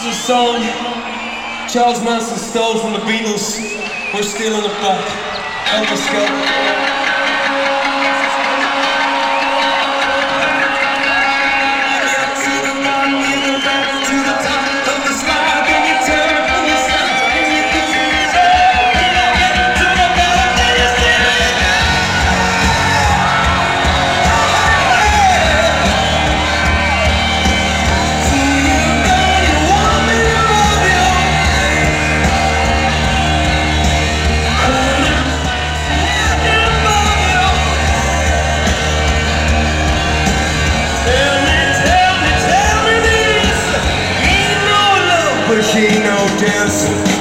This is a song Charles Manson stole from the Beatles. We're stealing it back. Help us go. But she ain't no dancer.